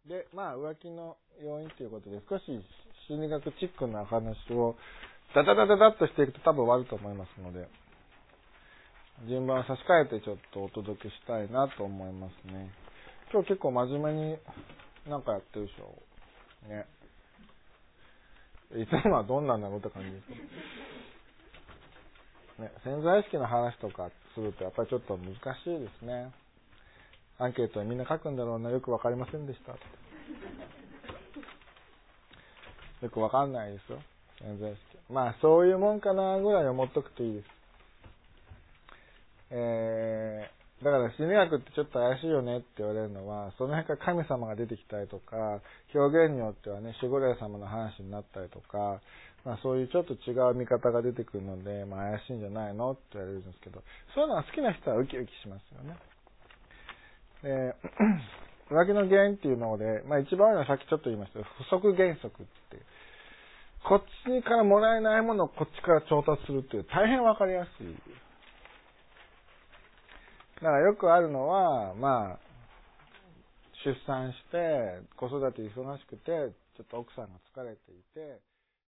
で、浮気の要因ということで、少し心理学チックな話をダダダダダッとしていくと多分終わると思いますので、順番を差し替えてちょっとお届けしたいなと思いますね。今日結構真面目になんかやってるでしょ。ね。いつもはどんなんだろうって感じですけど。ね、潜在意識の話とかするとやっぱりちょっと難しいですね。アンケートにみんな書くんだろうな、よくわかりませんでした。よくわかんないですよ。潜在意識。そういうもんかなぐらい思っとくといいです。だから心理学ってちょっと怪しいよねって言われるのは、その辺から神様が出てきたりとか、表現によってはね、守護霊様の話になったりとか、そういうちょっと違う見方が出てくるので、怪しいんじゃないのって言われるんですけど、そういうのが好きな人はウキウキしますよね。浮気の原因っていうので、一番多いのはさっきちょっと言いましたけど、不足原則っていう。こっちからもらえないものをこっちから調達するっていう、大変わかりやすい。だからよくあるのは、出産して、子育て忙しくて、ちょっと奥さんが疲れていて、